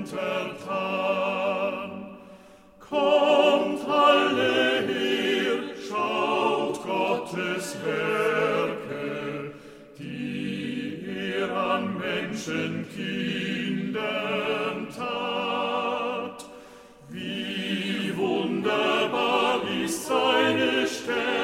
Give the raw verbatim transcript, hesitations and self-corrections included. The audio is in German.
untertan. Kommt alle her, schaut Gottes Werke, die er an Menschenkindern tat. Wie wunderbar ist seine Stärke,